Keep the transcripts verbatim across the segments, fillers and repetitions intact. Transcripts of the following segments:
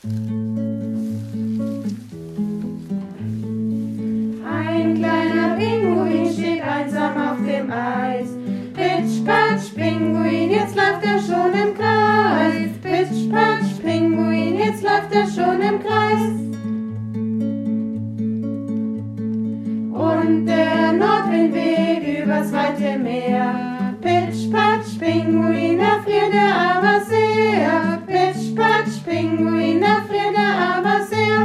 Ein kleiner Pinguin steht einsam auf dem Eis. Pitsch, patsch, Pinguin, jetzt läuft er schon im Kreis. Pitsch, patsch, Pinguin, jetzt läuft er schon im Kreis. Und der Nordwind weht übers weite Meer. Pitsch, patsch, Pinguin, da friert er aber sehr. Pitsch, patsch, Pinguin, da friert er aber sehr.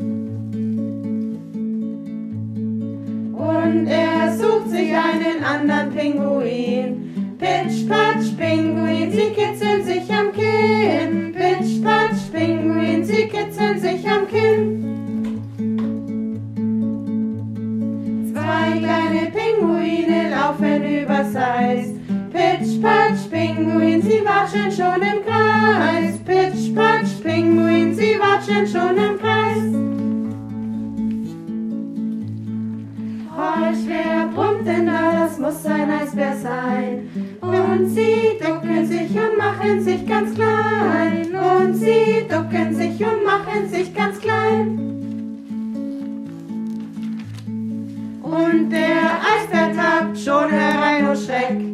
Und er sucht sich einen anderen Pinguin. Pitsch, patsch, Pinguin, sie kitzeln sich am Kinn. Pitsch, patsch, Pinguin, sie kitzeln sich am Kinn. Zwei kleine Pinguine laufen übers Eis. Pitsch, patsch, Pinguin, sie watschen schon im Kreis. Pitsch, patsch, Pinguin, sie watschen schon im Kreis. Horch, wer brummt denn da, das muss ein Eisbär sein. Und sie ducken sich und machen sich ganz klein. Und sie ducken sich und machen sich ganz klein. Und der Eisbär tappt schon herein, oh Schreck.